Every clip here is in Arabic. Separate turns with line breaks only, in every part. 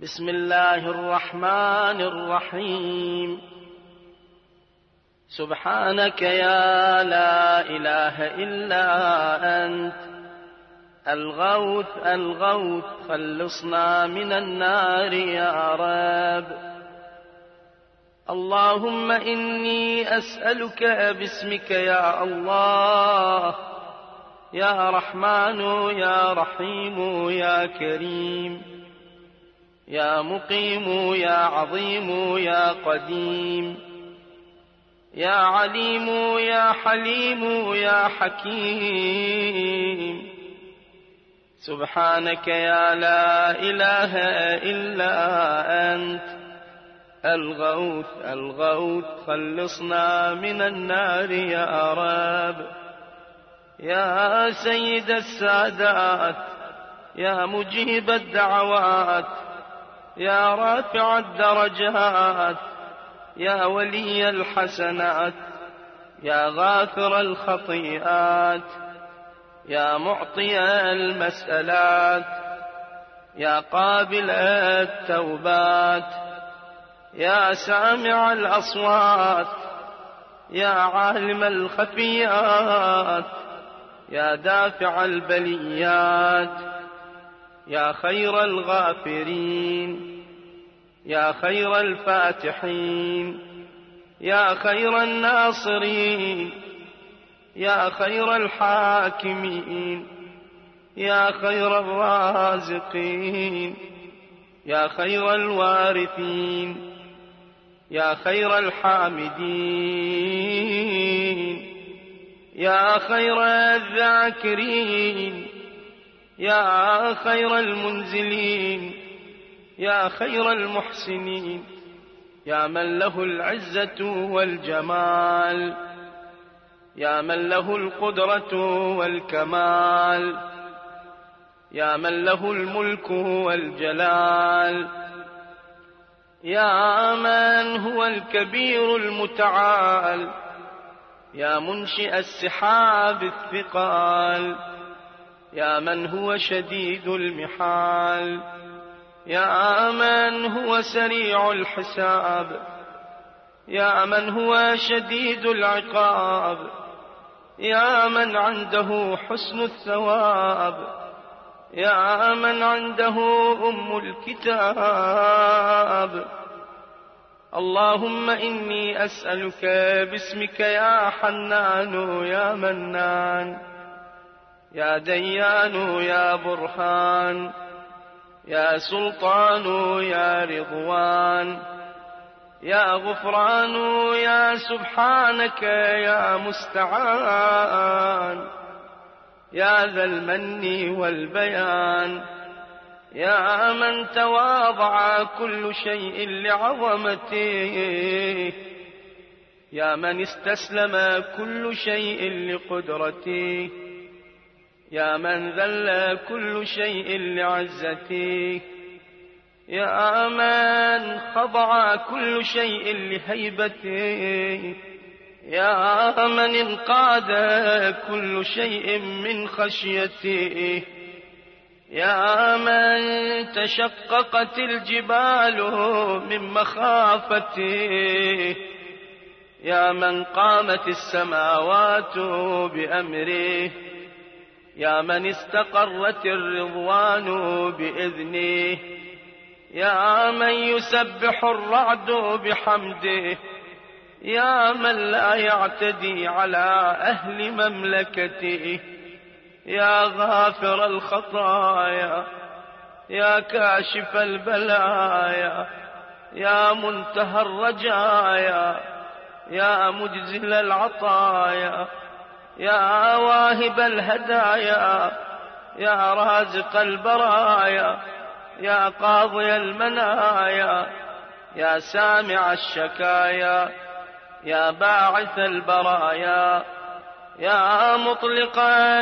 بسم الله الرحمن الرحيم. سبحانك يا لا إله إلا أنت الغوث الغوث، خلصنا من النار يا رب. اللهم إني أسألك باسمك يا الله، يا رحمن يا رحيم يا كريم، يا مقيم يا عظيم يا قديم، يا عليم يا حليم يا حكيم. سبحانك يا لا إله إلا أنت الغوث الغوث، خلصنا من النار يا رب. يا سيد السادات، يا مجيب الدعوات، يا رافع الدرجات، يا ولي الحسنات، يا غافر الخطيئات، يا معطي المسألات، يا قابل التوبات، يا سامع الأصوات، يا عالم الخفيات، يا دافع البليات، يا خير الغافرين، يا خير الفاتحين، يا خير الناصرين، يا خير الحاكمين، يا خير الرازقين، يا خير الوارثين، يا خير الحامدين، يا خير الذاكرين، يا خير المنزلين، يا خير المحسنين، يا من له العزة والجمال، يا من له القدرة والكمال، يا من له الملك والجلال، يا من هو الكبير المتعال، يا منشئ السحاب الثقال، يا من هو شديد المحال، يا من هو سريع الحساب، يا من هو شديد العقاب، يا من عنده حسن الثواب، يا من عنده أم الكتاب. اللهم إني أسألك باسمك يا حنان يا منان، يا ديان يا برهان، يا سلطان يا رضوان، يا غفران يا سبحانك يا مستعان، يا ذا المن والبيان، يا من تواضع كل شيء لعظمته، يا من استسلم كل شيء لقدرته، يا من ذل كل شيء لعزته، يا من خضع كل شيء لهيبته، يا من انقاد كل شيء من خشيته، يا من تشققت الجبال من مخافته، يا من قامت السماوات بأمره، يا من استقرت الرضوان بإذنه، يا من يسبح الرعد بحمده، يا من لا يعتدي على أهل مملكته، يا غافر الخطايا، يا كاشف البلايا، يا منتهى الرجايا، يا مجزل العطايا، يا واهب الهدايا، يا رازق البرايا، يا قاضي المنايا، يا سامع الشكايا، يا باعث البرايا، يا مطلق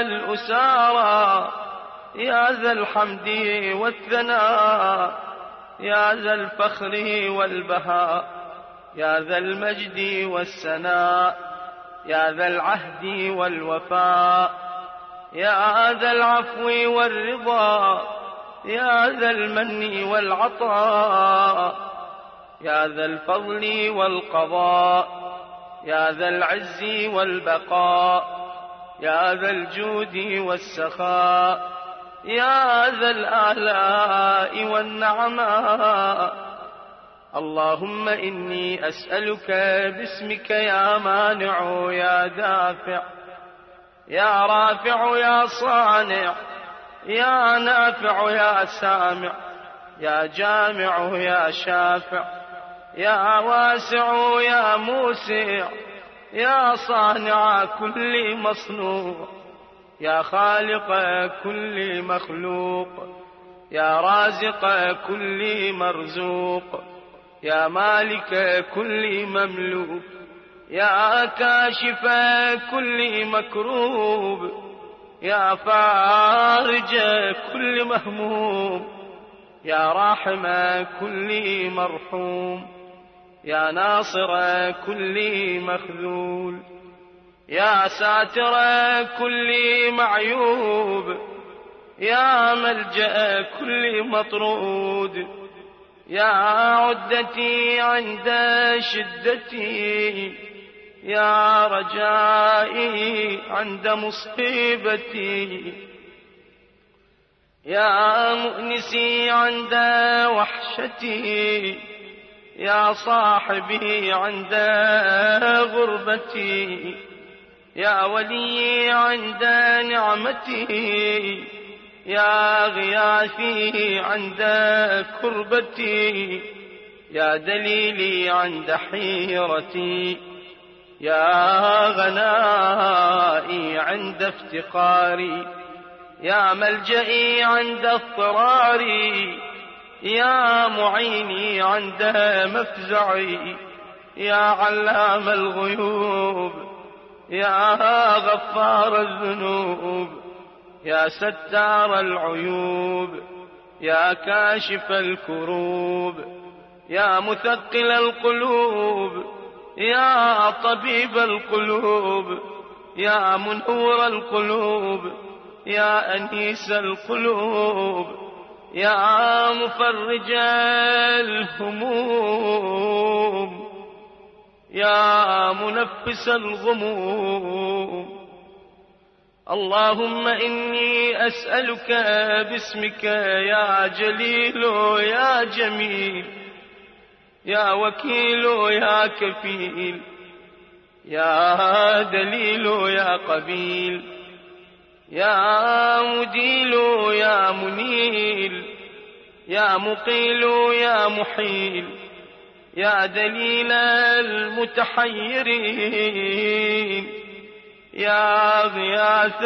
الأسارى، يا ذا الحمد والثناء، يا ذا الفخر والبهاء، يا ذا المجد والسناء، يا ذا العهد والوفاء، يا ذا العفو والرضا، يا ذا المن والعطاء، يا ذا الفضل والقضاء، يا ذا العز والبقاء، يا ذا الجود والسخاء، يا ذا الآلاء والنعماء. اللهم إني أسألك باسمك يا مانع يا دافع، يا رافع يا صانع، يا نافع يا سامع، يا جامع يا شافع، يا واسع يا موسع، يا صانع كل مصنوع، يا خالق كل مخلوق، يا رازق كل مرزوق، يا مالك كل مملوك، يا كاشف كل مكروب، يا فارج كل مهموم، يا راحم كل مرحوم، يا ناصر كل مخذول، يا ساتر كل معيوب، يا ملجأ كل مطرود، يا عدتي عند شدتي، يا رجائي عند مصيبتي، يا مؤنسي عند وحشتي، يا صاحبي عند غربتي، يا ولي عند نعمتي، يا غياثي عند كربتي، يا دليلي عند حيرتي، يا غنائي عند افتقاري، يا ملجئي عند اضطراري، يا معيني عند مفزعي، يا علام الغيوب، يا غفار الذنوب، يا ستار العيوب، يا كاشف الكروب، يا مثقل القلوب، يا طبيب القلوب، يا منور القلوب، يا أنيس القلوب، يا مفرج الهموم، يا منفس الغموم. اللهم إني أسألك باسمك يا جليل يا جميل، يا وكيل يا كفيل، يا دليل يا قبيل، يا مديل يا منيل، يا مقيل يا محيل، يا دليل المتحيرين، يا غياث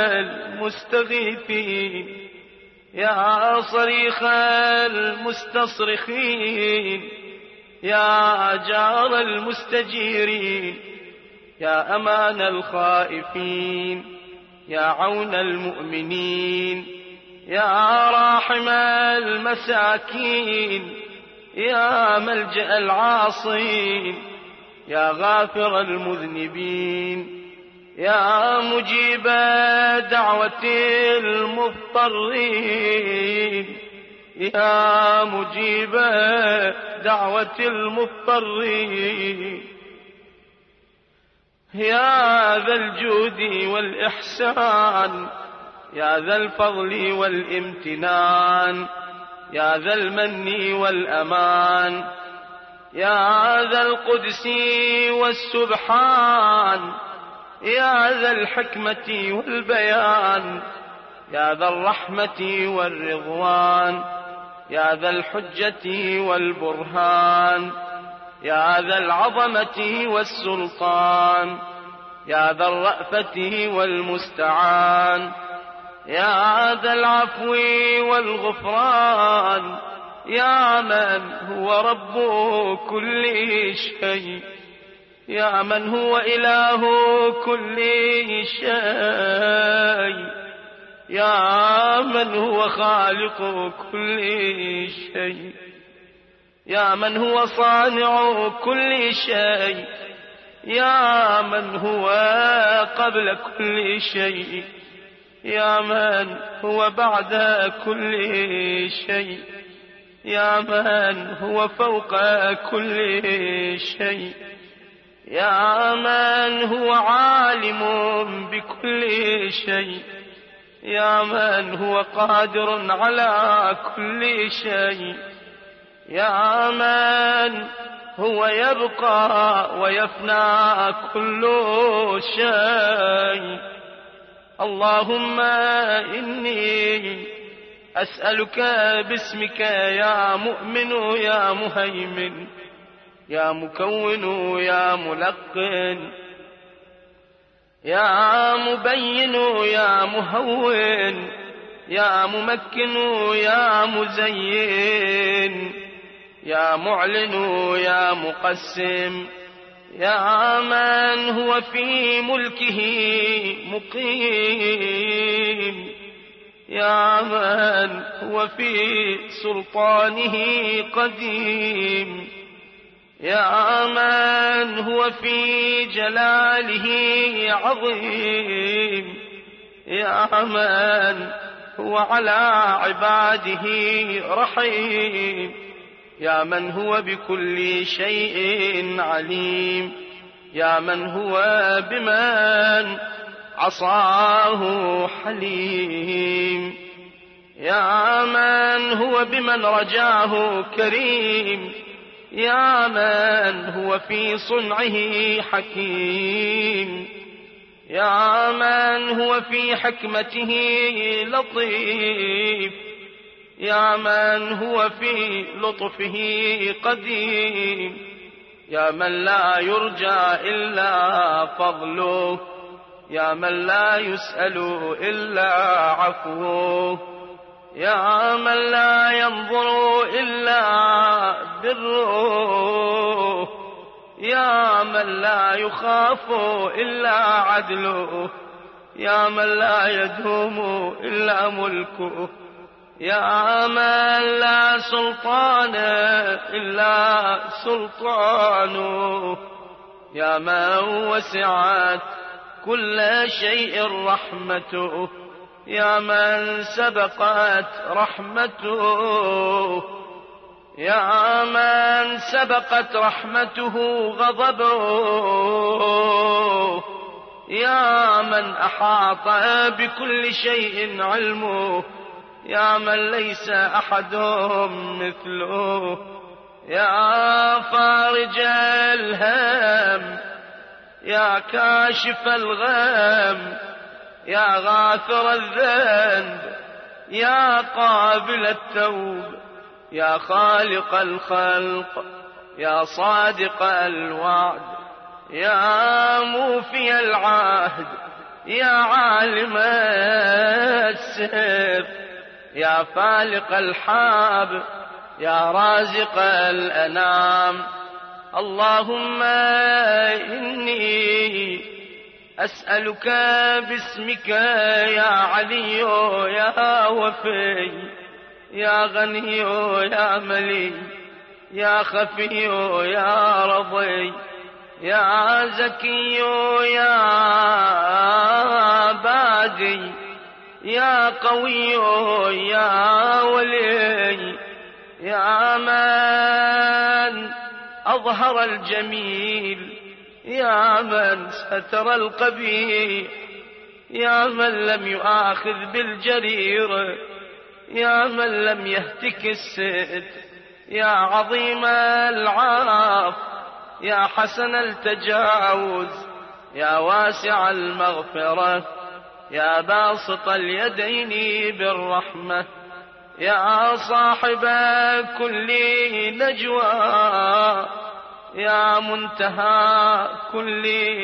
المستغيثين، يا صريخ المستصرخين، يا جار المستجيرين، يا أمان الخائفين، يا عون المؤمنين، يا راحم المساكين، يا ملجأ العاصين، يا غافر المذنبين، يا مجيب دعوة المضطرين، يا مجيب دعوة المضطرين، يا ذا الجود والإحسان، يا ذا الفضل والامتنان، يا ذا المن والأمان، يا ذا القدس والسبحان، يا ذا الحكمة والبيان، يا ذا الرحمة والرضوان، يا ذا الحجة والبرهان، يا ذا العظمة والسلطان، يا ذا الرأفة والمستعان، يا ذا العفو والغفران، يا من هو رب كل شيء، يا من هو إله كل شيء، يا من هو خالق كل شيء، يا من هو صانع كل شيء، يا من هو قبل كل شيء، يا من هو بعد كل شيء، يا من هو فوق كل شيء، يا من هو عالم بكل شيء، يا من هو قادر على كل شيء، يا من هو يبقى ويفنى كل شيء. اللهم إني أسألك باسمك يا مؤمن يا مهيمن يا مكون يا ملقن يا مبين يا مهون يا ممكن يا مزين يا معلن يا مقسم، يا من هو في ملكه مقيم، يا من هو في سلطانه قديم، يا من هو في جلاله عظيم، يا من هو على عباده رحيم، يا من هو بكل شيء عليم، يا من هو بمن عصاه حليم، يا من هو بمن رجاه كريم، يا من هو في صنعه حكيم، يا من هو في حكمته لطيف، يا من هو في لطفه قديم، يا من لا يرجى إلا فضله، يا من لا يسأل إلا عفوه، يا من لا ينظر إلا بره، يا من لا يخاف إلا عدله، يا من لا يدوم إلا ملكه، يا من لا سلطان إلا سلطانه، يا من وسعت كل شيء رحمته، يا من سبقت رحمته، يا من سبقت رحمته غضبه، يا من أحاط بكل شيء علمه، يا من ليس أحد مثله، يا فارج الهم، يا كاشف الغم، يا غافر الذنب، يا قابل التوب، يا خالق الخلق، يا صادق الوعد، يا موفي العهد، يا عالم السر، يا فالق الحاب، يا رازق الأنام. اللهم إني أسألك باسمك يا علي يا وفي يا غني يا ملي يا خفي يا رضي يا زكي يا بادي يا قوي يا ولي يا من أظهر الجميل يا من ستر القبيح يا من لم يؤاخذ بالجريرة يا من لم يهتك السد يا عظيم العاف يا حسن التجاوز يا واسع المغفرة يا باسط اليدين بالرحمة يا صاحب كل نجوى يا منتهى كل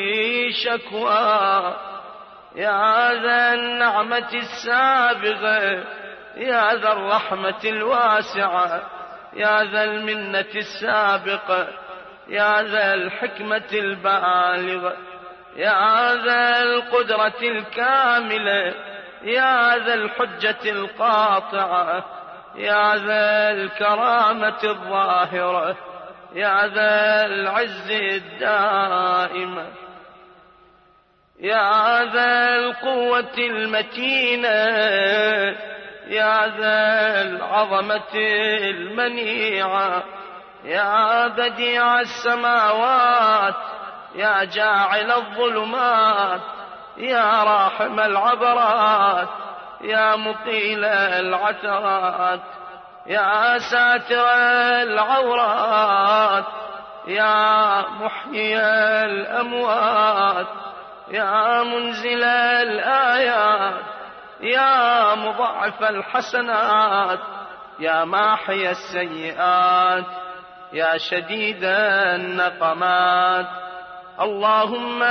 شكوى يا ذا النعمة السابغة يا ذا الرحمة الواسعة يا ذا المنة السابقة يا ذا الحكمة البالغة يا ذا القدرة الكاملة يا ذا الحجة القاطعة يا ذا الكرامة الظاهرة يا ذا العز الدائمة يا ذا القوة المتينة، يا ذا العظمة المنيعة، يا بديع السماوات، يا جاعل الظلمات، يا راحم العبرات، يا مقيل العثرات، يا ساتر العورات، يا محيي الأموات، يا منزل الآيات، يا مضاعف الحسنات، يا ماحي السيئات، يا شديد النقمات. اللهم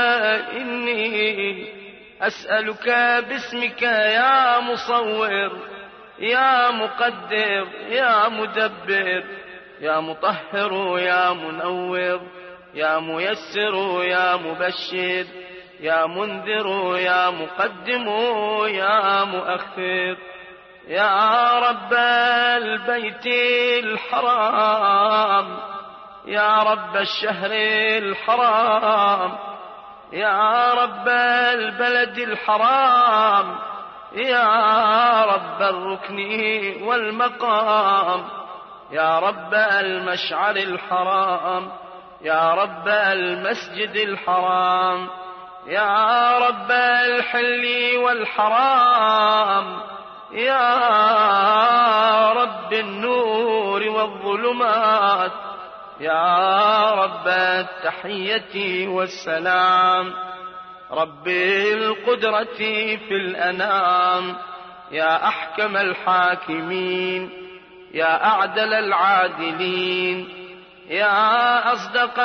إني أسألك باسمك يا مصور، يا مقدر، يا مدبر، يا مطهر، يا منور، يا ميسر، يا مبشر، يا منذر، يا مقدم، يا مؤخر، يا رب البيت الحرام، يا رب الشهر الحرام، يا رب البلد الحرام، يا رب الركن والمقام، يا رب المشعر الحرام، يا رب المسجد الحرام، يا رب الحل والحرام، يا رب النور والظلمات، يا رب التحية والسلام، رب القدرة في الأنام، يا أحكم الحاكمين، يا أعدل العادلين، يا أصدق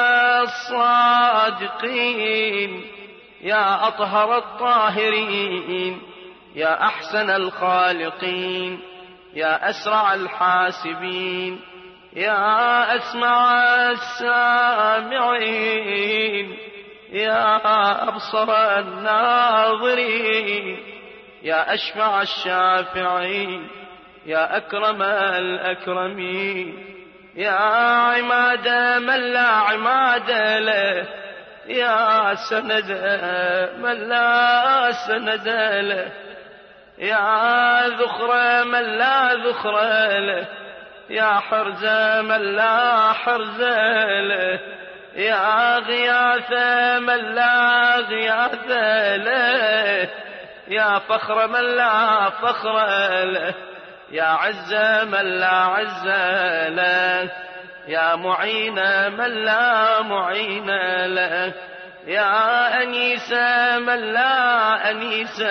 الصادقين، يا أطهر الطاهرين، يا أحسن الخالقين، يا أسرع الحاسبين، يا أسمع السامعين، يا أبصر الناظرين، يا أشفع الشافعين، يا أكرم الأكرمين، يا عماد من لا عماد له، يا سند من لا سند له، يا ذخر من لا ذخر له، يا حرز من لا حرز له، يا غياث من لا غياث له، يا فخر من لا فخر له، يا عز من لا عز له، يا معين من لا معين له، يا أنيس من لا أنيس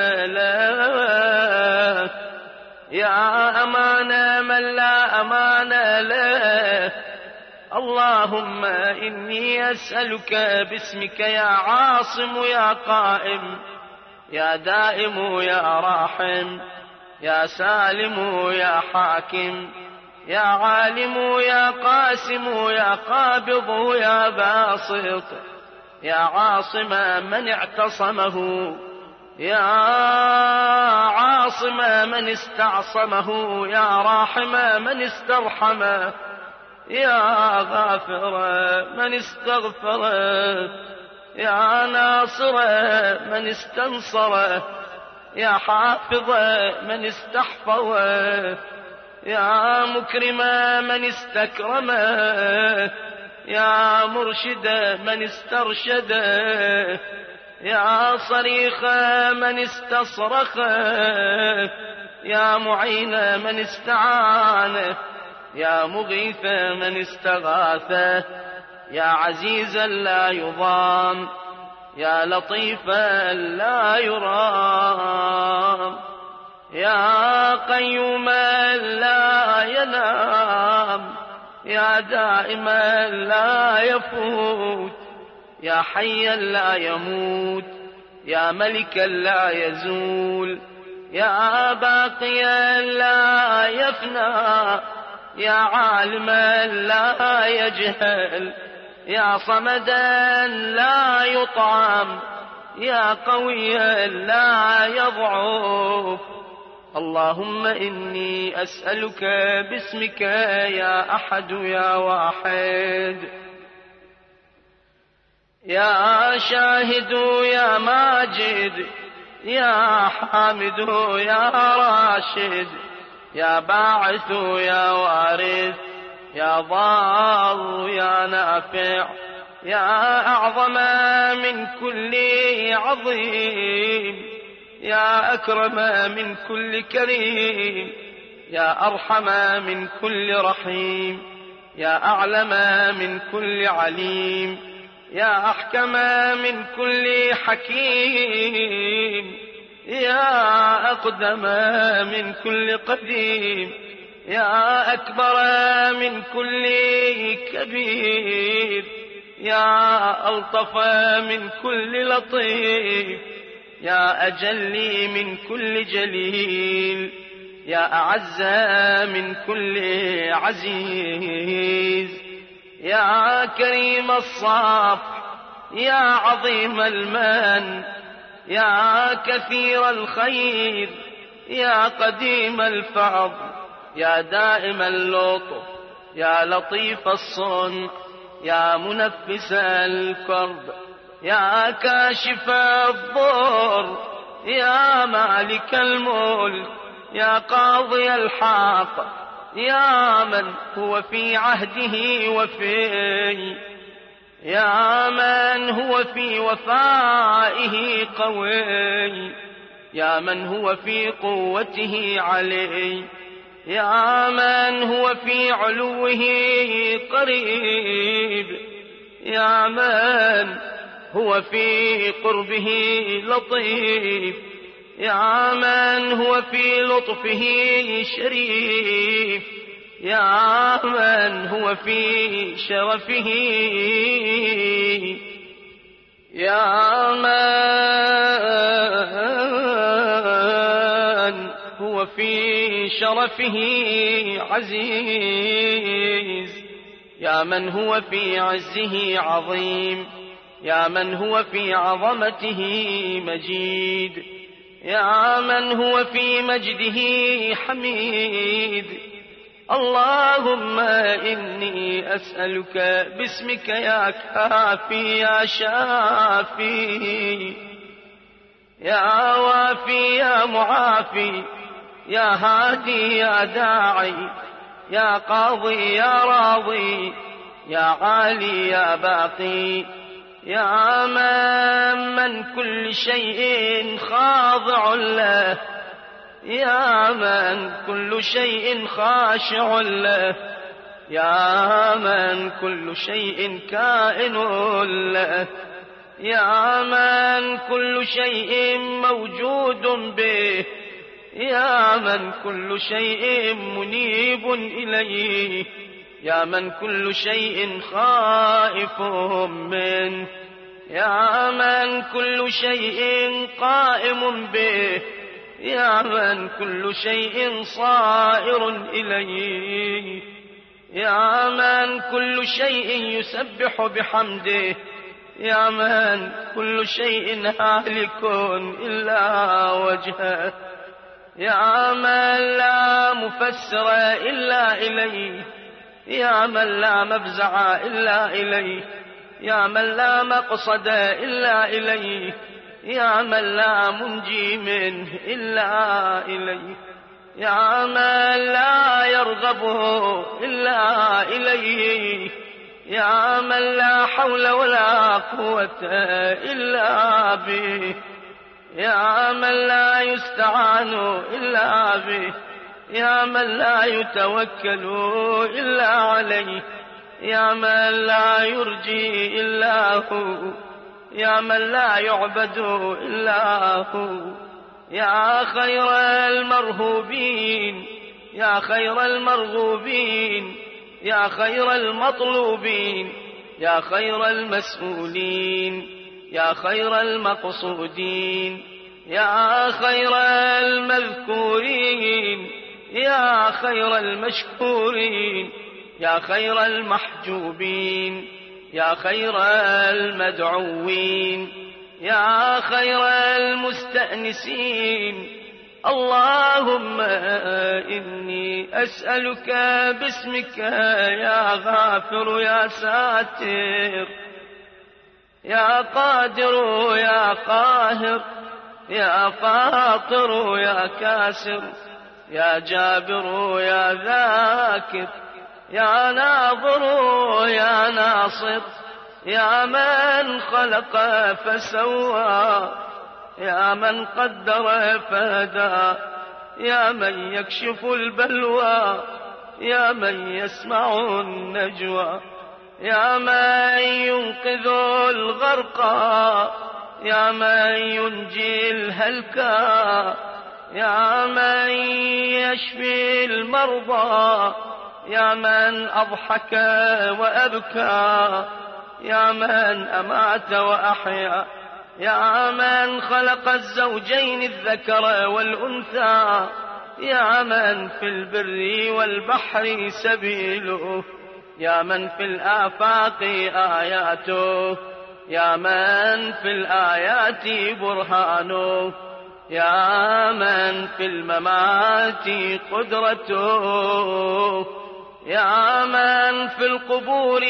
له، يا أمان من لا أمان له. اللهم إني أسألك باسمك يا عاصم يا قائم، يا دائم يا راحم، يا سالم يا حاكم، يا عالم يا قاسم، يا قابض يا باسط، يا عاصم من اعتصمه، يا عاصم من استعصمه، يا راحم من استرحمه، يا غافر من استغفره، يا ناصر من استنصره، يا حافظ من استحفظه، يا مكرم من استكرمه، يا مرشد من استرشده، يا صريخ من استصرخه، يا معين من استعانه، يا مغيث من استغاثه، يا عزيزا لا يضام، يا لطيفا لا يرام، يا قيوما لا ينام، يا دائما لا يفوت، يا حيا لا يموت، يا ملكا لا يزول، يا باقيا لا يفنى، يا عالما لا يجهل، يا صمدا لا يطعم، يا قويا لا يضعف. اللهم إني أسألك باسمك يا أحد يا واحد، يا شاهد يا ماجد يا حامد يا راشد، يا باعث يا وارث، يا ضار يا نافع، يا أعظم من كل عظيم، يا أكرم من كل كريم، يا أرحم من كل رحيم، يا أعلم من كل عليم، يا أحكم من كل حكيم، يا أقدم من كل قديم، يا أكبر من كل كبير، يا ألطف من كل لطيف، يا أجل من كل جليل، يا أعز من كل عزيز، يا كريم الصف، يا عظيم المن، يا كثير الخير، يا قديم الفضل، يا دائم اللطف، يا لطيف الصنع، يا منفس الكرب، يا كاشف الضر، يا مالك الملك، يا قاضي الحق، يا من هو في عهده وفي، يا من هو في وفائه قوي، يا من هو في قوته علي، يا من هو في علوه قريب، يا من هو في قربه لطيف، يا من هو في لطفه شريف، يا من هو في شرفه، يا من هو في شرفه عزيز، يا من هو في عزه عظيم، يا من هو في عظمته مجيد، يا من هو في مجده حميد. اللهم إني أسألك باسمك يا كافي يا شافي، يا وافي يا معافي، يا هادي يا داعي، يا قاضي يا راضي، يا عالي يا باقي، يا من كل شيء خاضع له، يا من كل شيء خاشع له، يا من كل شيء كائن له، يا من كل شيء موجود به، يا من كل شيء منيب إليه، يا من كل شيء خائف منه، يا من كل شيء قائم به، يا من كل شيء صائر إليه، يا من كل شيء يسبح بحمده، يا من كل شيء هالك إلا وجهه، يا من لا مفسر إلا إليه، يا من لا مفزع إلا إليه، يا من لا مقصد إلا إليه، يا من لا منجي منه إلا إليه، يا من لا يرغب إلا إليه، يا من لا حول ولا قوة إلا به، يا من لا يستعان إلا به، يا من لا يتوكل إلا عليه، يا من لا يرجي إلا هو، يا من لا يعبد إلا هو، يا خير المرهوبين، يا خير المرغوبين، يا خير المطلوبين، يا خير المسؤولين، يا خير المقصودين، يا خير المذكورين، يا خير المشكورين، يا خير المحجوبين، يا خير المدعوين، يا خير المستأنسين. اللهم إني أسألك باسمك يا غافر يا ساتر، يا قادر يا قاهر، يا فاطر يا كاسر، يا جابر يا ذاكر، يا ناظر يا ناصر، يا من خلق فسوى، يا من قدر فهدى، يا من يكشف البلوى، يا من يسمع النجوى، يا من ينقذ الغرقى، يا من ينجي الهلكى، يا من يشفي المرضى، يا من أضحك وأبكى، يا من أمات وأحيا، يا من خلق الزوجين الذكر والأنثى، يا من في البر والبحر سبيله، يا من في الآفاق آياته، يا من في الآيات برهانه، يا من في الممات قدرته، يا من في القبور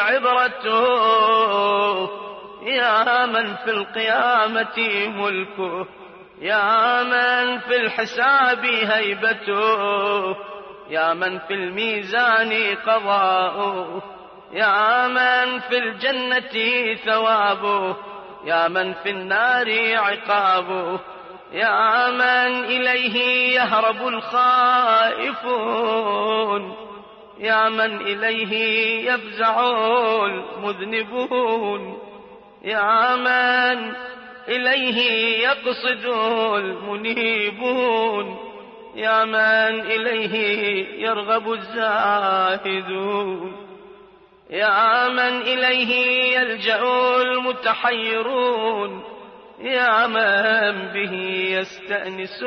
عبرته، يا من في القيامة ملكه، يا من في الحساب هيبته، يا من في الميزان قضاؤه، يا من في الجنة ثوابه، يا من في النار عقابه، يا من إليه يهرب الخائفون، يا من إليه يفزع المذنبون، يا من إليه يقصد المنيبون، يا من إليه يرغب الزاهدون، يا من إليه يلجأ المتحيرون، يا من به يستأنس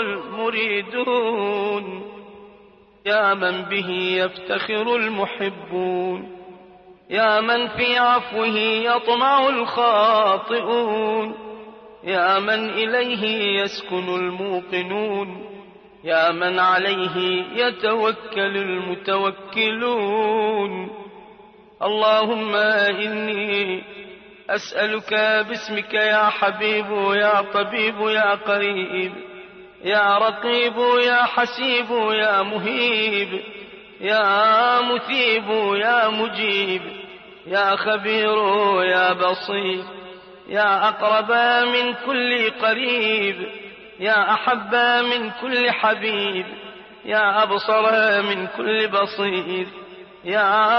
المريدون، يا من به يفتخر المحبون، يا من في عفوه يطمع الخاطئون، يا من إليه يسكن الموقنون، يا من عليه يتوكل المتوكلون. اللهم إني أسألك باسمك يا حبيب يا طبيب يا قريب يا رقيب يا حسيب يا مهيب يا مثيب يا مجيب يا خبير يا بصير يا أقرب من كل قريب يا أحب من كل حبيب يا أبصر من كل بصير يا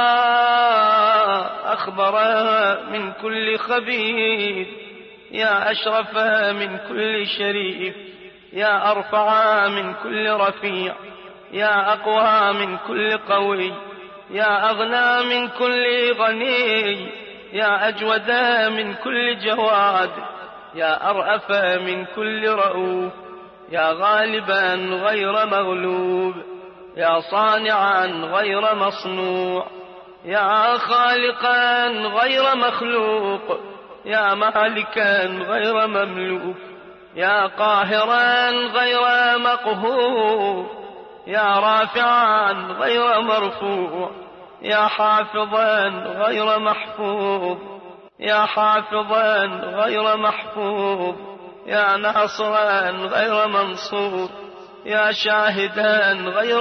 أخبر من كل خبير يا أشرف من كل شريف يا أرفع من كل رفيع يا أقوى من كل قوي يا أغنى من كل غني يا أجود من كل جواد يا أرأف من كل رؤوف يا غالبا غير مغلوب يا صانعا غير مصنوع يا خالقا غير مخلوق يا مالكا غير مملوك يا قاهرا غير مقهور يا رافعا غير مرفوع يا حافظا غير محفوظ يا حافظا غير محفوظ يا ناصرا غير منصور يا شاهدا غير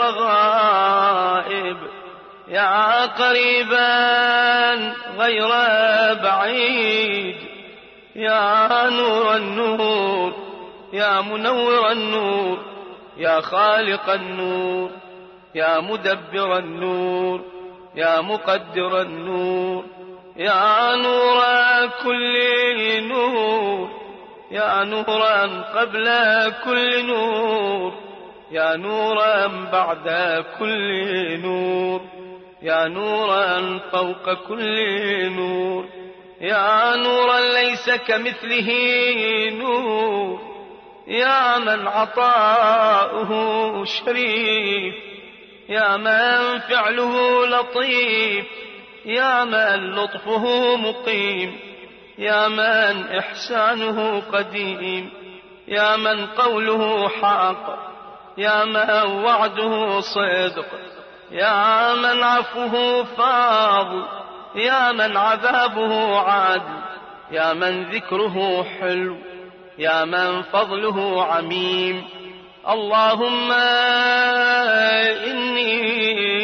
غائب يا قريبا غير بعيد يا نور النور يا منور النور يا خالق النور يا مدبر النور يا مقدر النور يا نور كل نور يا نورا قبل كل نور يا نورا بعد كل نور يا نورا فوق كل نور يا نورا ليس كمثله نور يا من عطاؤه شريف يا من فعله لطيف يا من لطفه مقيم يا من إحسانه قديم يا من قوله حق يا من وعده صدق يا من عفوه فاض يا من عذابه عادل، يا من ذكره حلو، يا من فضله عميم. اللهم إني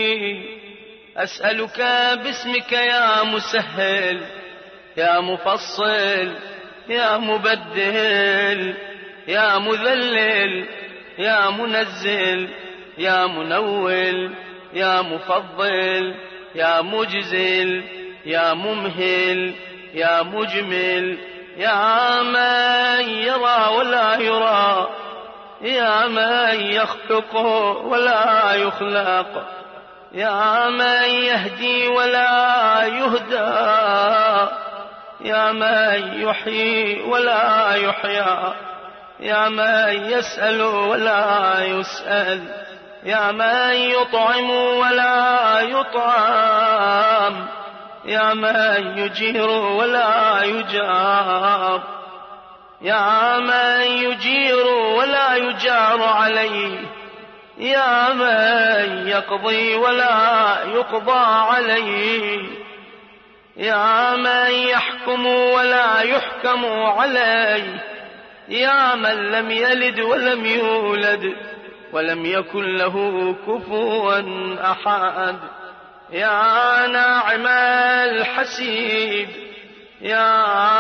أسألك باسمك يا مسهل، يا مفصل، يا مبدل، يا مذلل، يا منزل، يا منول، يا مفضل، يا مجزل، يا ممهل، يا مجمل، يا من يرى ولا يرى، يا من يخلق ولا يخلق، يا من يهدي ولا يهدى، يا من يحيي ولا يحيى، يا من يسأل ولا يسأل، يا من يطعم ولا يطعم، يا من يجير ولا يجار، يا من يجير ولا يجار عليه، يا من يقضي ولا يقضى عليه، يا من يحكم ولا يحكم عليه، يا من لم يلد ولم يولد ولم يكن له كفوا أحد، يا ناعم الحسيب، يا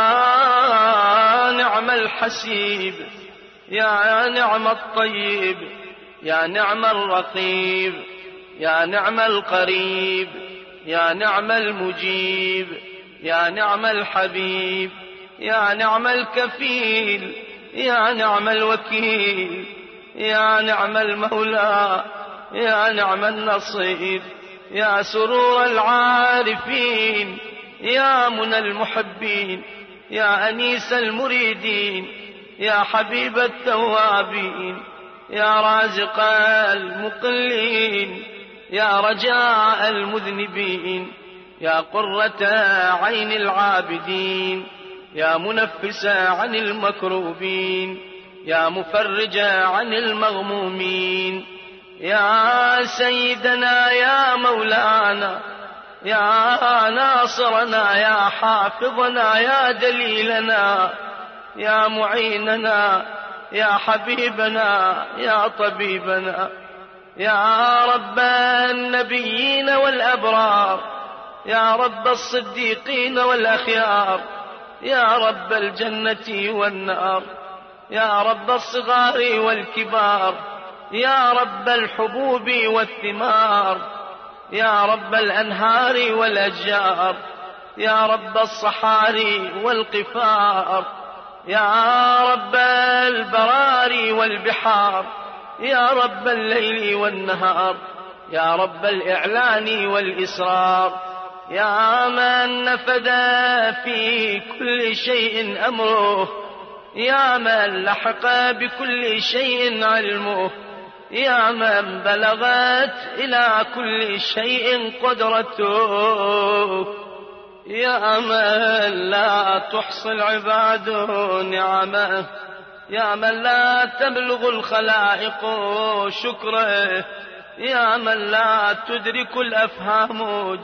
نعم الحسيب، يا نعم الطيب، يا نعم الرقيب، يا نعم القريب، يا نعم المجيب، يا نعم الحبيب، يا نعم الكفيل، يا نعم الوكيل، يا نعم المولى، يا نعم النصير، يا سرور العارفين، يا منى المحبين، يا أنيس المريدين، يا حبيب التوابين، يا رازق المقلين، يا رجاء المذنبين، يا قرة عين العابدين، يا منفس عن المكروبين، يا مفرج عن المغمومين، يا سيدنا يا مولانا، يا ناصرنا، يا حافظنا، يا دليلنا، يا معيننا، يا حبيبنا، يا طبيبنا، يا رب النبيين والأبرار، يا رب الصديقين والأخيار، يا رب الجنة والنار، يا رب الصغار والكبار، يا رب الحبوب والثمار، يا رب الأنهار والأشجار، يا رب الصحاري والقفار، يا رب البراري والبحار، يا رب الليل والنهار، يا رب الإعلان والإسرار، يا من نفد في كل شيء أمره، يا من لحق بكل شيء علمه، يا من بلغت إلى كل شيء قدرته، يا من لا تحصي العباد نعمه، يا من لا تبلغ الخلائق شكره، يا من لا تدرك الأفهام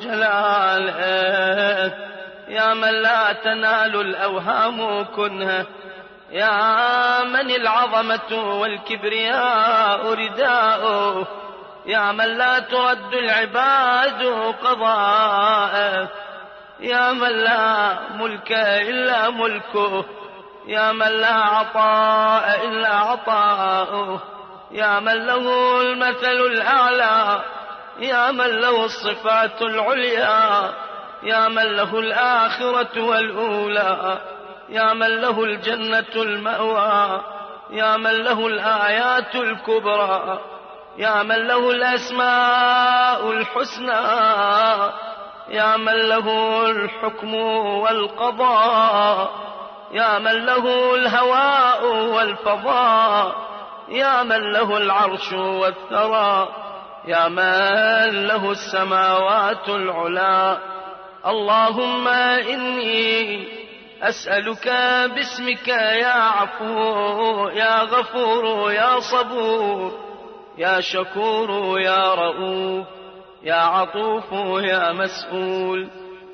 جلاله، يا من لا تنال الأوهام كنهه، يا من العظمة والكبرياء رداؤه، يا من لا ترد العباد قضاءه، يا من لا ملك إلا ملكه، يا من لا عطاء إلا عطاؤه، يا من له المثل الأعلى، يا من له الصفات العليا، يا من له الآخرة والأولى، يا من له الجنة المأوى، يا من له الآيات الكبرى، يا من له الأسماء الحسنى، يا من له الحكم والقضاء، يا من له الهواء والفضاء، يا من له العرش والثرى، يا من له السماوات العلى. اللهم إني أسألك باسمك يا عفو يا غفور يا صبور يا شكور يا رؤوف يا عطوف يا مسؤول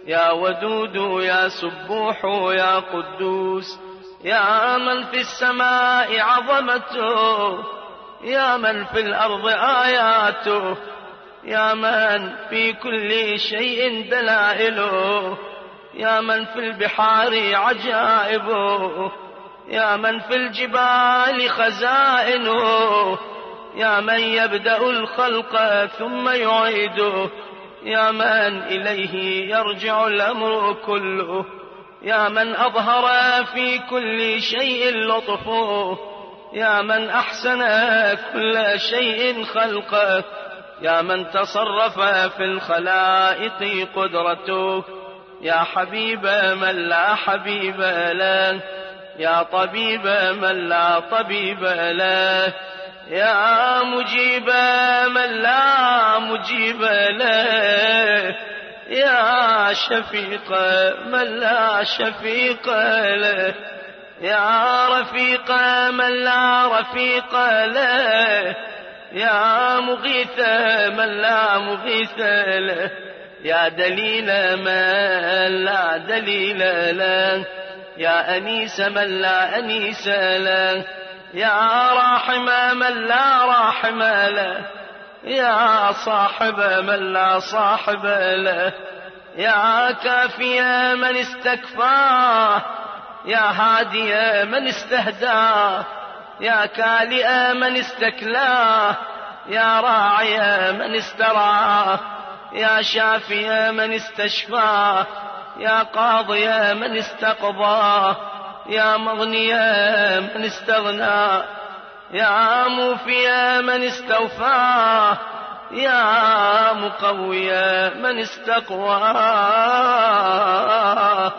يا ودود يا سبوح يا قدوس، يا من في السماء عظمته، يا من في الأرض آياته، يا من في كل شيء دلائله، يا من في البحار عجائبه، يا من في الجبال خزائنه، يا من يبدأ الخلق ثم يعيده، يا من إليه يرجع الأمر كله، يا من أظهر في كل شيء لطفه، يا من أحسن كل شيء خلقه، يا من تصرف في الخلائق قدرته، يا حبيب من لا حبيب له، يا طبيب من لا طبيب له، يا مجيب من لا مجيب له، يا شفيق من لا شفيق له، يا رفيق من لا رفيق له، يا مغيث من لا مغيث له، يا دليل من لا دليل له، يا أنيس من لا أنيس له، يا راحم من لا راحم له، يا صاحب من لا صاحب له، يا كافي من استكفاه، يا هادي من استهداه، يا كالئ من استكلاه، يا راعي من استرعاه، يا شافي من استشفاه، يا قاضي من استقضاه، يا مغني من استغنى، يا موفي من استوفاه، يا مقوي من استقواه،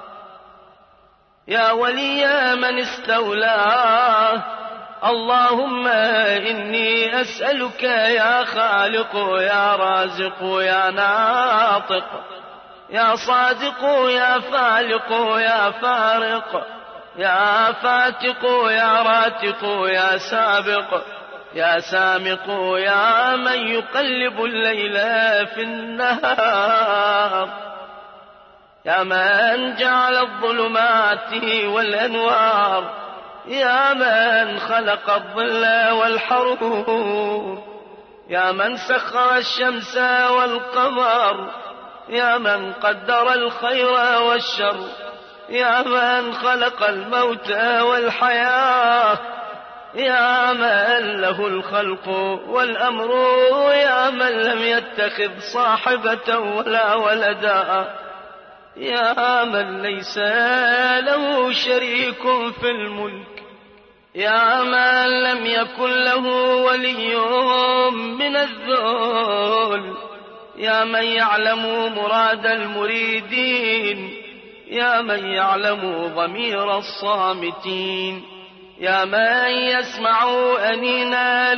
يا ولي من استولاه. اللهم إني أسألك يا خالق يا رازق يا ناطق يا صادق يا فالق يا فارق يا فاتق يا راتق يا سابق يا سامق يا من يقلب الليل في النهار، يا من جعل الظلمات والأنوار، يا من خلق الظل والحرور، يا من سخر الشمس والقمر، يا من قدر الخير والشر، يا من خلق الموت والحياة، يا من له الخلق والأمر، يا من لم يتخذ صاحبة ولا ولدا، يا من ليس له شريك في الملك، يا من لم يكن له ولي من الذل، يا من يعلم مراد المريدين، يا من يعلم ضمير الصامتين، يا من يسمع أنين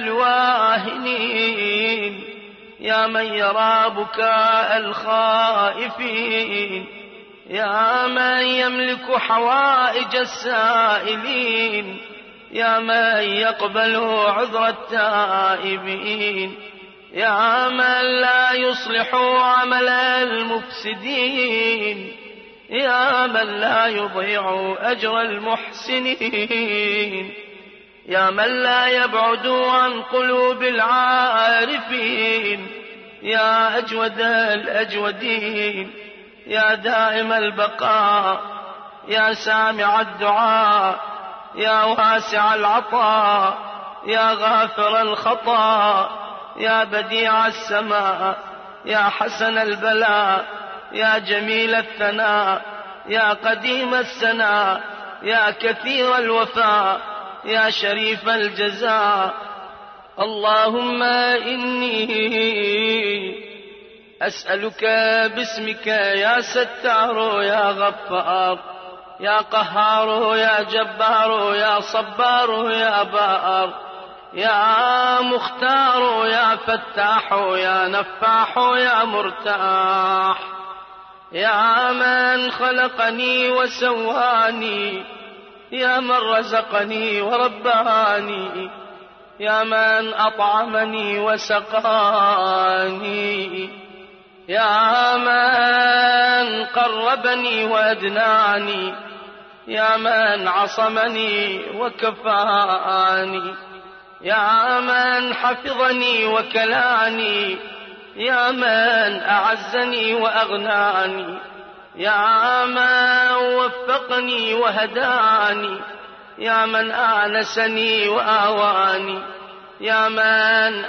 الواهنين، يا من يرى بكاء الخائفين، يا من يملك حوائج السائلين، يا من يقبل عذر التائبين، يا من لا يصلح عمل المفسدين، يا من لا يضيع أجر المحسنين، يا من لا يبعد عن قلوب العارفين، يا أجود الأجودين، يا دائم البقاء، يا سامع الدعاء، يا واسع العطاء، يا غافر الخطا، يا بديع السماء، يا حسن البلاء، يا جميل الثناء، يا قديم السناء، يا كثير الوفاء، يا شريف الجزاء. اللهم إني أسألك باسمك يا ستار يا غفار يا قهار يا جبار يا صبار يا بار يا مختار يا فتاح يا نفاح يا مرتاح، يا من خلقني وسواني، يا من رزقني ورباني، يا من أطعمني وسقاني، يا من قربني وأدناني، يا من عصمني وكفاني، يا من حفظني وكلاني، يا من أعزني وأغناني، يا من وفقني وهداني، يا من آنسني وآواني، يا من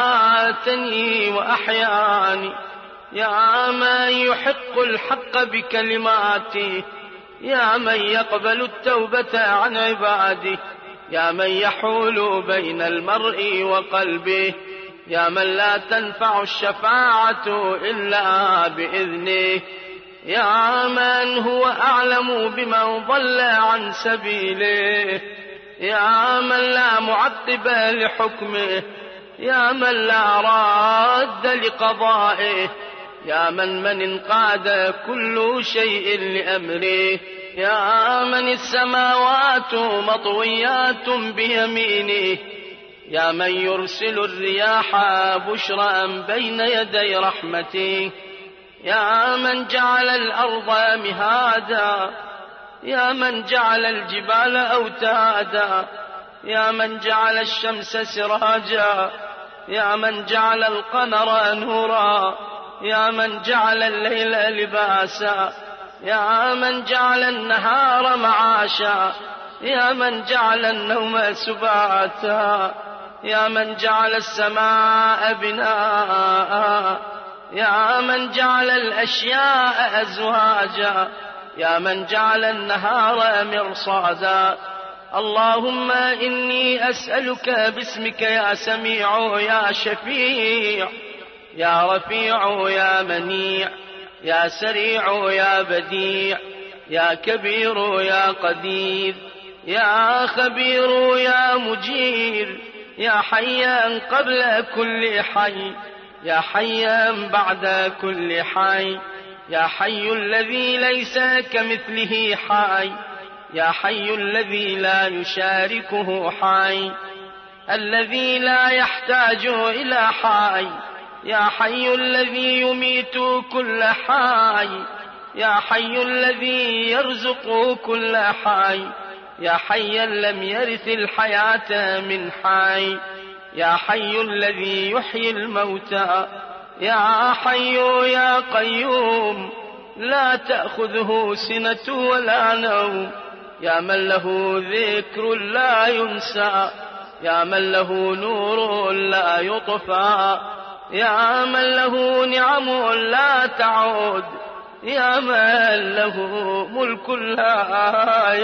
أماتني وأحياني، يا من يحق الحق بكلماته، يا من يقبل التوبة عن عباده، يا من يحول بين المرء وقلبه، يا من لا تنفع الشفاعة إلا بإذنه، يا من هو أعلم بمن ضل عن سبيله، يا من لا معقب لحكمه، يا من لا راد لقضائه، يا من انقاد كل شيء لأمره، يا من السماوات مطويات بيمينه، يا من يرسل الرياح بشرا بين يدي رحمته، يا من جعل الأرض مهادا، يا من جعل الجبال أوتادا، يا من جعل الشمس سراجا، يا من جعل القمر نورا، يا من جعل الليل لباسا، يا من جعل النهار معاشا، يا من جعل النوم سباتا، يا من جعل السماء بناء، يا من جعل الأشياء أزواجا، يا من جعل النهار مرصادا. اللهم إني أسألك باسمك يا سميع يا شفيع يا رفيع يا منيع يا سريع يا بديع يا كبير يا قدير يا خبير يا مجير يا حيا قبل كل حي يا حيا بعد كل حي يا حي الذي ليس كمثله حي يا حي الذي لا يشاركه حي الذي لا يحتاج إلى حي يا حي الذي يميت كل حي يا حي الذي يرزق كل حي يا حيا لم يرث الحياة من حي يا حي الذي يحيي الموتى يا حي يا قيوم لا تأخذه سنة ولا نوم يا من له ذكر لا ينسى يا من له نور لا يطفى يا من له نعم لا تعود يا من له ملك لا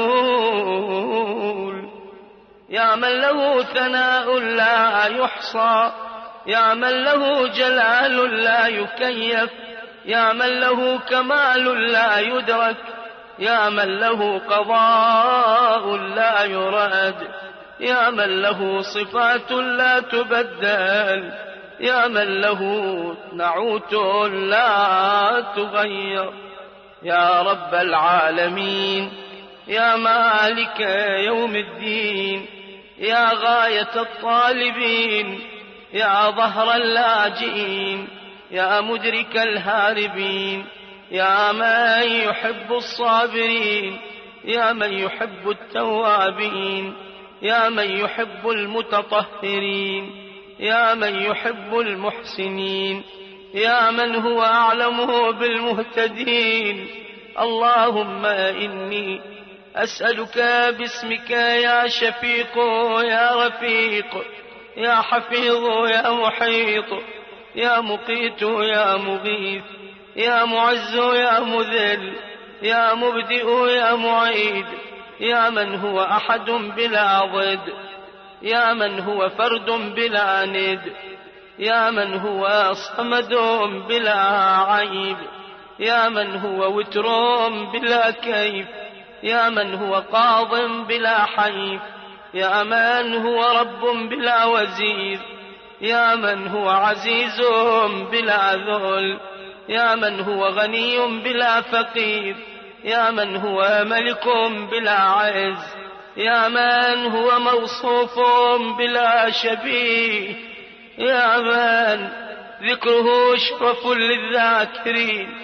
يزول يا من له ثناء لا يحصى يا من له جلال لا يكيف يا من له كمال لا يدرك يا من له قضاء لا يراد يا من له صفات لا تبدل يا من له نعوت لا تغير يا رب العالمين يا مالك يوم الدين يا غاية الطالبين يا ظهر اللاجئين يا مدرك الهاربين يا من يحب الصابرين يا من يحب التوابين يا من يحب المتطهرين يا من يحب المحسنين يا من هو أعلمه بالمهتدين اللهم إني أسألك باسمك يا شفيق يا رفيق يا حفيظ يا محيط يا مقيت يا مغيث يا معز يا مذل يا مبدئ يا معيد يا من هو أحد بلا ضد يا من هو فرد بلا ند يا من هو صمد بلا عيب يا من هو وتر بلا كيف يا من هو قاض بلا حيف يا من هو رب بلا وزير يا من هو عزيز بلا ذل يا من هو غني بلا فقير يا من هو ملك بلا عز يا من هو موصوف بلا شبيه يا من ذكره شرف للذاكرين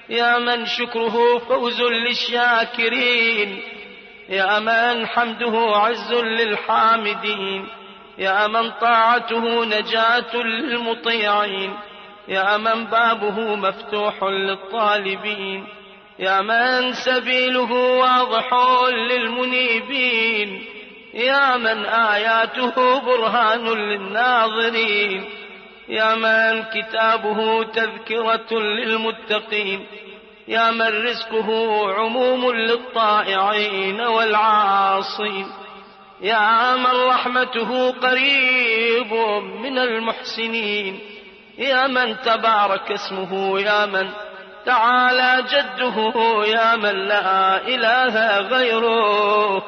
يا من شكره فوز للشاكرين، يا من حمده عز للحامدين، يا من طاعته نجاة للمطيعين، يا من بابه مفتوح للطالبين، يا من سبيله واضح للمنيبين، يا من آياته برهان للناظرين، يا من كتابه تذكرة للمتقين، يا من رزقه عموم للطائعين والعاصين، يا من رحمته قريب من المحسنين، يا من تبارك اسمه، يا من تعالى جده، يا من لا إله غيره،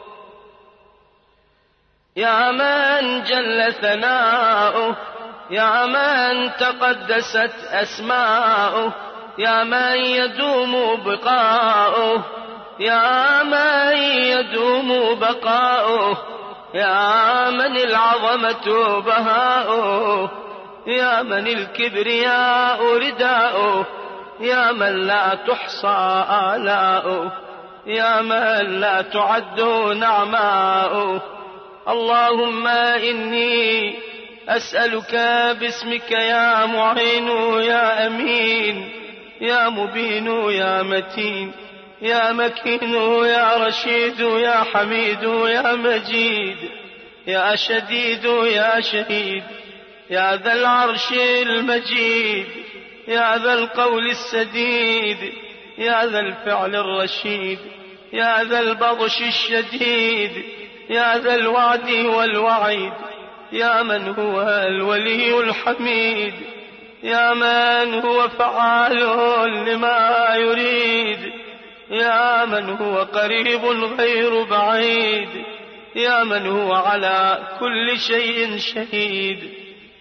يا من جل ثناؤه، يا من تقدست أسماؤه، يا من يدوم بقاؤه، يا من يدوم بقاؤه، يا من العظمة بهاؤه، يا من الكبرياء رداؤه، يا من لا تحصى آلاؤه، يا من لا تعد نعماؤه. اللهم إني أسألك باسمك يا معين يا أمين يا مبين يا متين يا مكين يا رشيد يا حميد يا مجيد يا شديد يا شهيد يا ذا العرش المجيد يا ذا القول السديد يا ذا الفعل الرشيد يا ذا البطش الشديد يا ذا الوعد والوعيد يا من هو الولي الحميد يا من هو فعال لما يريد يا من هو قريب غير بعيد يا من هو على كل شيء شهيد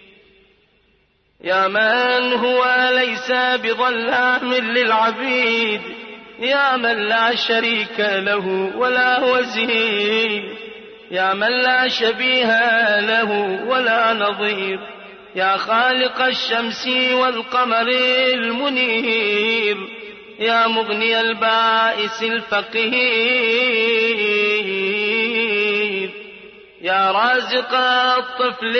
يا من هو ليس بظلام للعبيد يا من لا شريك له ولا وزير يا من لا شبيه له ولا نظير يا خالق الشمس والقمر المنير يا مغني البائس الفقير يا رازق الطفل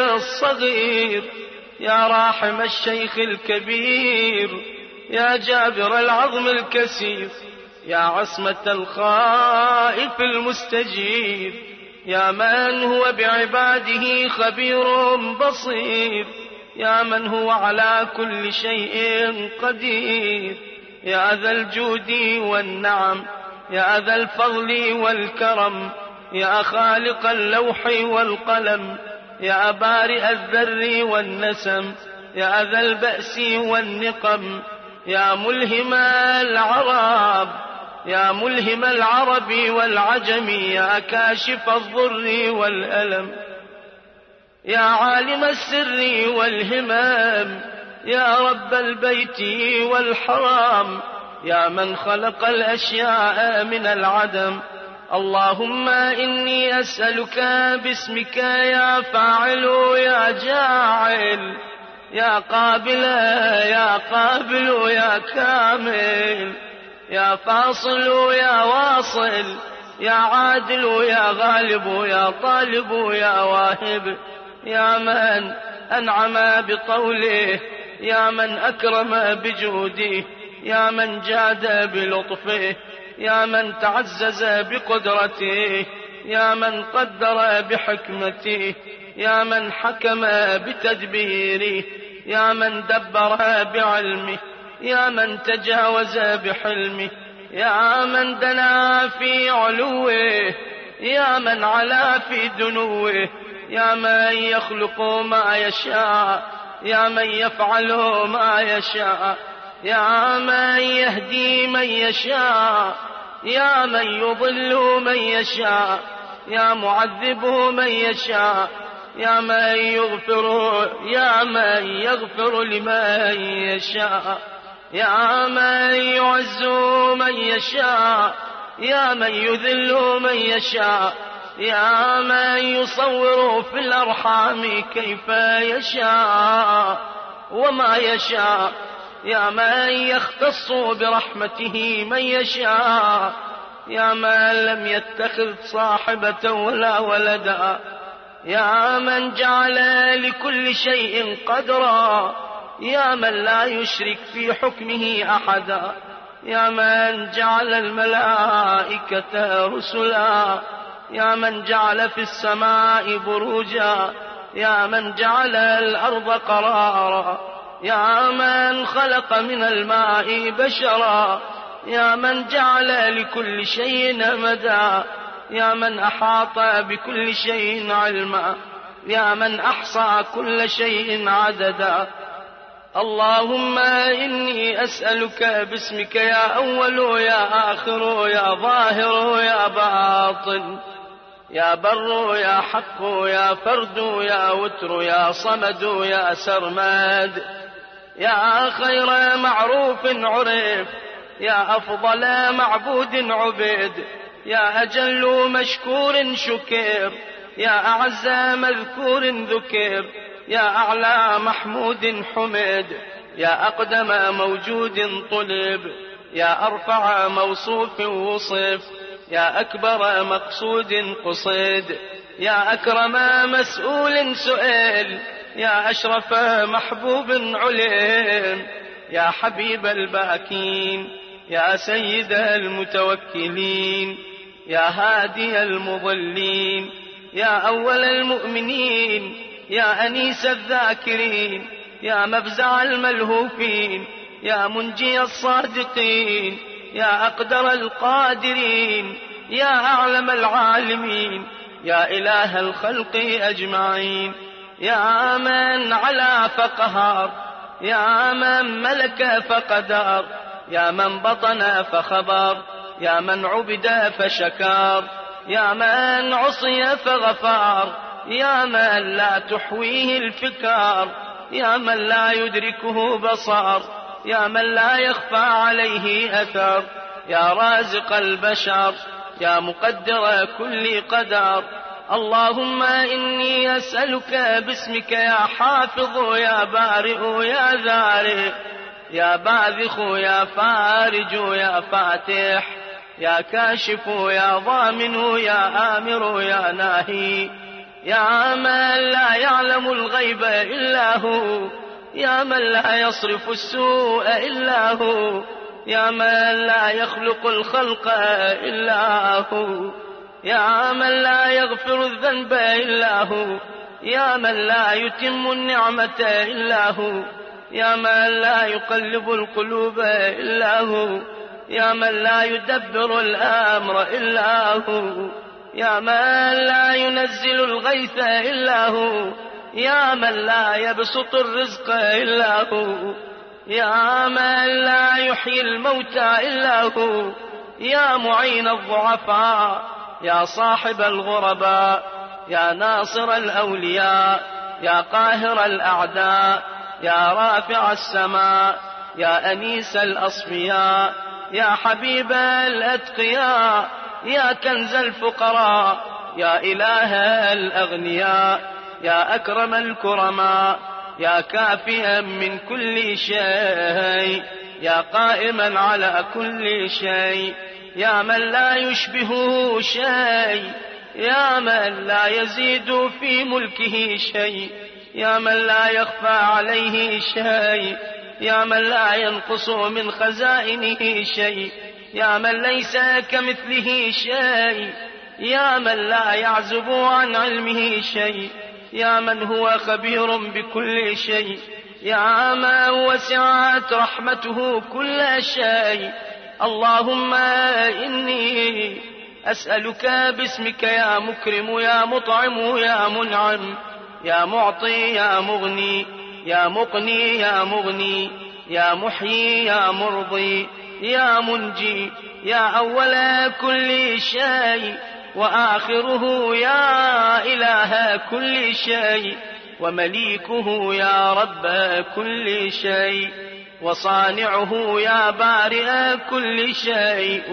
الصغير يا راحم الشيخ الكبير يا جابر العظم الكسير يا عصمة الخائف المستجير يا من هو بعباده خبير بصير يا من هو على كل شيء قدير يا ذا الجود والنعم يا ذا الفضل والكرم يا خالق اللوح والقلم يا بارئ الذر والنسم يا ذا البأس والنقم يا ملهم العرب يا ملهم العرب والعجم يا كاشف الضر والألم يا عالم السر والهمام يا رب البيت والحرام يا من خلق الأشياء من العدم اللهم إني أسألك باسمك يا فاعل يا جاعل يا قابل يا قابل يا كامل يا فاصل يا واصل يا عادل يا غالب يا طالب يا واهب يا من أنعم بطوله يا من أكرم بجوده يا من جاد بلطفه يا من تعزز بقدرته يا من قدر بحكمته يا من حكم بتدبيره يا من دبر بعلمه يا من تجاوز بحلمه يا من دنا في علوه يا من علا في دنوه يا من يخلق ما يشاء يا من يفعل ما يشاء يا من يهدي من يشاء يا من يضل من يشاء يا معذب من يشاء يا من يغفر لمن يشاء يا من يعز من يشاء يا من يذل من يشاء يا من يصور في الأرحام كيف يشاء وما يشاء يا من يختص برحمته من يشاء، يا من لم يتخذ صاحبة ولا ولدا، يا من جعل لكل شيء قدرا، يا من لا يشرك في حكمه أحدا، يا من جعل الملائكة رسلا، يا من جعل في السماء بروجا، يا من جعل الأرض قرارا، يا من خلق من الماء بشرا، يا من جعل لكل شيء أمدا، يا من أحاط بكل شيء علما، يا من أحصى كل شيء عددا. اللهم إني أسألك باسمك يا أول يا آخر يا ظاهر يا باطن يا بر يا حق يا فرد يا وتر يا صمد يا سرمد، يا خير معروف عرف، يا أفضل معبود عبد، يا أجل مشكور شكر، يا أعز مذكور ذكر، يا أعلى محمود حمد، يا أقدم موجود طلب، يا أرفع موصوف وصف، يا أكبر مقصود قصد، يا أكرم مسؤول سئل، يا أشرف محبوب علم، يا حبيب الباكين، يا سيد المتوكلين، يا هادي المضلين، يا أول المؤمنين، يا أنيس الذاكرين، يا مفزع الملهوفين، يا منجي الصادقين، يا أقدر القادرين، يا أعلم العالمين، يا إله الخلق أجمعين، يا من علا فقهر، يا من ملك فقدر، يا من بطن فخبر، يا من عبد فشكر، يا من عصي فغفر، يا من لا تحويه الفكر، يا من لا يدركه بصر، يا من لا يخفى عليه أثر، يا رازق البشر، يا مقدر كل قدر. اللهم إني أسألك باسمك يا حافظ يا بارئ يا ذارئ، يا باذخ يا فارج يا فاتح، يا كاشف يا ضامن يا آمر يا ناهي، يا من لا يعلم الغيب إلا هو، يا من لا يصرف السوء إلا هو، يا من لا يخلق الخلق إلا هو، يا من لا يغفر الذنب إلا هو، يا من لا يتم النعمة إلا هو، يا من لا يقلب القلوب إلا هو، يا من لا يدبر الأمر إلا هو، يا من لا ينزل الغيث إلا هو، يا من لا يبسط الرزق إلا هو، يا من لا يحيي الموتى إلا هو، يا معين الضعفاء، يا صاحب الغرباء، يا ناصر الأولياء، يا قاهر الأعداء، يا رافع السماء، يا أنيس الأصفياء، يا حبيب الأتقياء، يا كنز الفقراء، يا إله الأغنياء، يا أكرم الكرماء، يا كافيا من كل شيء، يا قائما على كل شيء، يا من لا يشبهه شيء، يا من لا يزيد في ملكه شيء، يا من لا يخفى عليه شيء، يا من لا ينقص من خزائنه شيء، يا من ليس كمثله شيء، يا من لا يعزب عن علمه شيء، يا من هو خبير بكل شيء، يا من وسعت رحمته كل شيء. اللهم إني أسألك باسمك يا مكرم يا مطعم يا منعم يا معطي يا مغني يا مقني يا مغني يا محيي يا مرضي يا منجي، يا أول كل شيء وآخره، يا إله كل شيء ومليكه، يا رب كل شيء وصانعه، يا بارئ كل شيء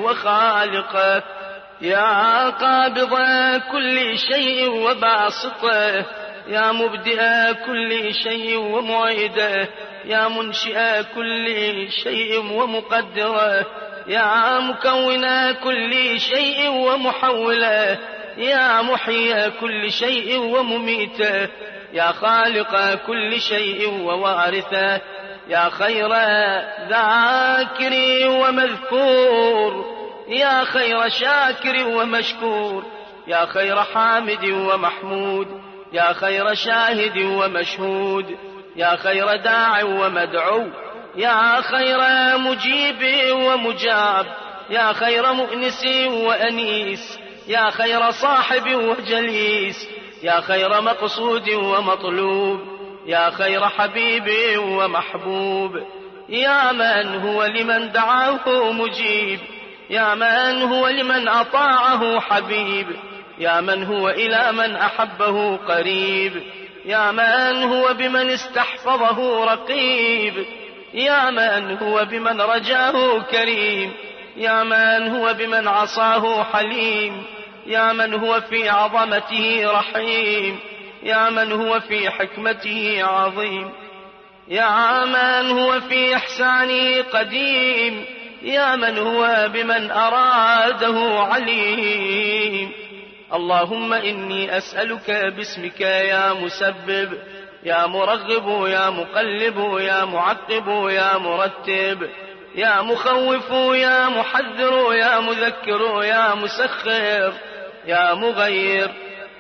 وخالقه، يا قابض كل شيء وباسطه، يا مبدئ كل شيء ومعيده، يا منشئ كل شيء ومقدره، يا مكون كل شيء ومحوله، يا محيي كل شيء ومميته، يا خالق كل شيء ووارثه، يا خير ذاكر ومذكور، يا خير شاكر ومشكور، يا خير حامد ومحمود، يا خير شاهد ومشهود، يا خير داع ومدعو، يا خير مجيب ومجاب، يا خير مؤنس وأنيس، يا خير صاحب وجليس، يا خير مقصود ومطلوب، يا خير حبيب ومحبوب، يا من هو لمن دعاه مجيب، يا من هو لمن أطاعه حبيب، يا من هو إلى من أحبه قريب، يا من هو بمن استحفظه رقيب، يا من هو بمن رجاه كريم، يا من هو بمن عصاه حليم، يا من هو في عظمته رحيم، يا من هو في حكمته عظيم، يا من هو في إحسانه قديم، يا من هو بمن أراده عليم. اللهم إني أسألك باسمك يا مسبب، يا مرغب، يا مقلب، يا معقب، يا مرتب، يا مخوف، يا محذر، يا مذكر، يا مسخر، يا مغير،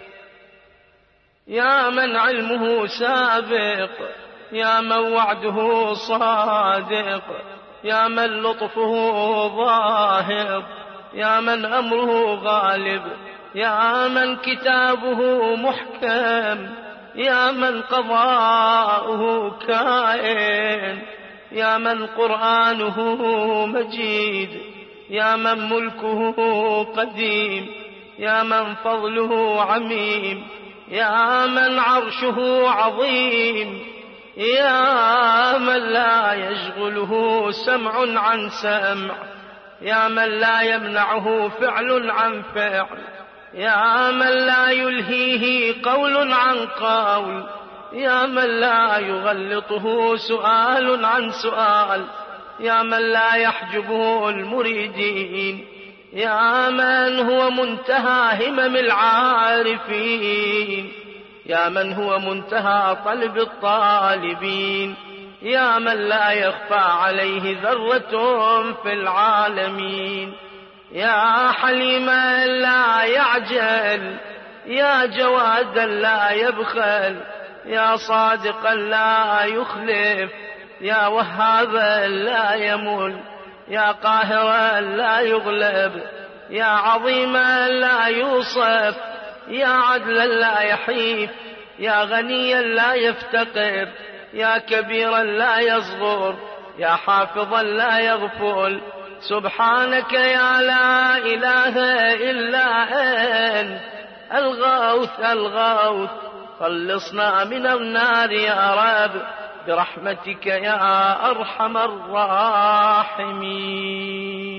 يا من علمه سابق، يا من وعده صادق، يا من لطفه ظاهر، يا من أمره غالب، يا من كتابه محكم، يا من قضاؤه كائن، يا من قرآنه مجيد، يا من ملكه قديم، يا من فضله عميم، يا من عرشه عظيم، يا من لا يشغله سمع عن سمع، يا من لا يمنعه فعل عن فعل، يا من لا يلهيه قول عن قول، يا من لا يغلطه سؤال عن سؤال، يا من لا يحجبه المريدين، يا من هو منتهى همم العارفين، يا من هو منتهى طلب الطالبين، يا من لا يخفى عليه ذرة في العالمين، يا حليما لا يعجل، يا جوادا لا يبخل، يا صادقا لا يخلف، يا وهابا لا يمل، يا قاهرا لا يغلب، يا عظيما لا يوصف، يا عدلا لا يحيف، يا غنيا لا يفتقر، يا كبيرا لا يصغر، يا حافظا لا يغفل، سبحانك يا لا إله إلا أنت الغوث الغوث، خلصنا من النار يا رب برحمتك يا أرحم الراحمين.